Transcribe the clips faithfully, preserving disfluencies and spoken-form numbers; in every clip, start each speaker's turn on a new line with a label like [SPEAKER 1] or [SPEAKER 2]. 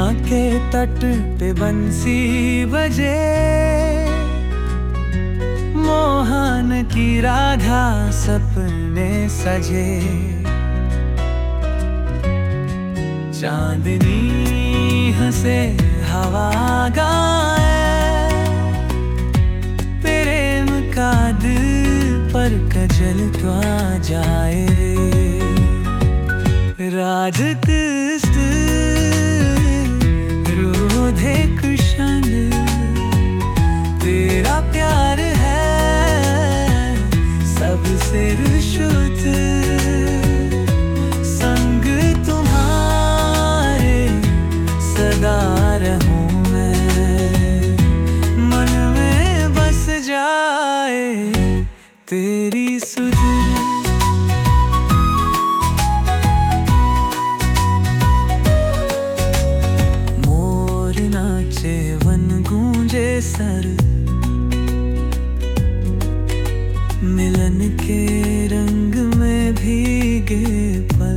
[SPEAKER 1] के तट पे बंसी बजे, मोहन की राधा सपने सजे। चांदनी हंसे हवा गाए, प्रेम का दिल पर कजल तो आ जाए। राध कृष्ण राधे कृष्ण, तेरा प्यार है सबसे शुद्ध। संग तुम्हारे सदा रहूं मैं, मन में बस जाए तेरी सुध। वन गूंजे सर, मिलन के रंग में भीगे पल।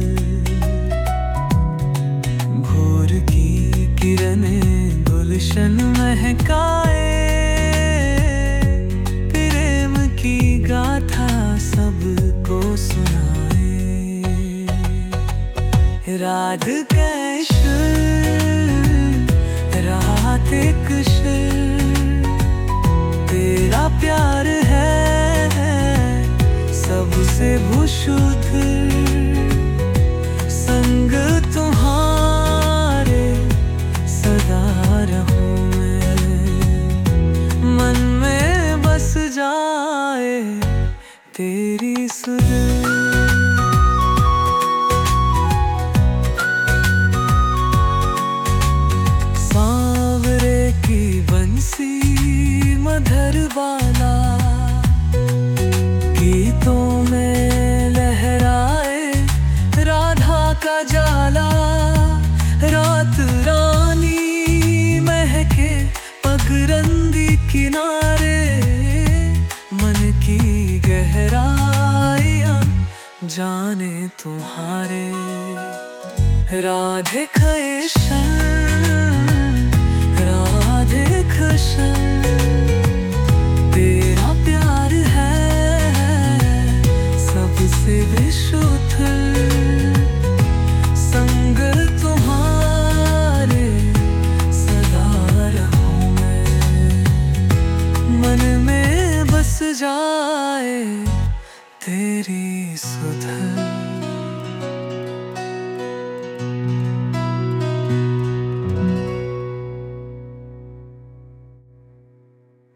[SPEAKER 1] भोर की किरणें गुलशन महकाए, प्रेम की गाथा सबको सुनाए। राधे कृष्ण राधे कृष्ण, तेरा प्यार है सबसे शुद्ध। संग तुम्हारे सदा रहूं मैं, मन में बस जाए तेरी सुध। मधुर वाला गीतों में लहराए राधा का जाला। रात रानी महके पगरंदी किनारे, मन की गहराइयां जाने तुम्हारे। राधे कृष्ण राधे कृष्ण, तेरा प्यार है सबसे विशुद्ध। संग तुम्हारे सदा रहूं मैं, मन में बस जाए तेरी सुध।